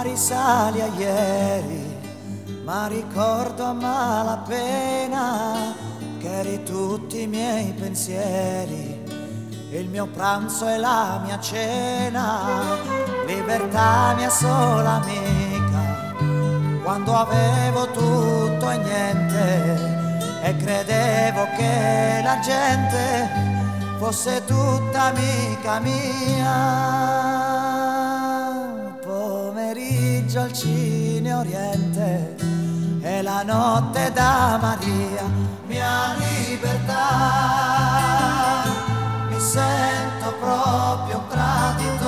risali a ieri, ma ricordo a malapena che eri tutti i miei pensieri, il mio pranzo e la mia cena, libertà mia sola amica, quando avevo tutto e niente e credevo che la gente fosse tutta amica mia. Pomeriggio al Cine Oriente e la notte da Maria, mia libertà, mi sento proprio un traditore.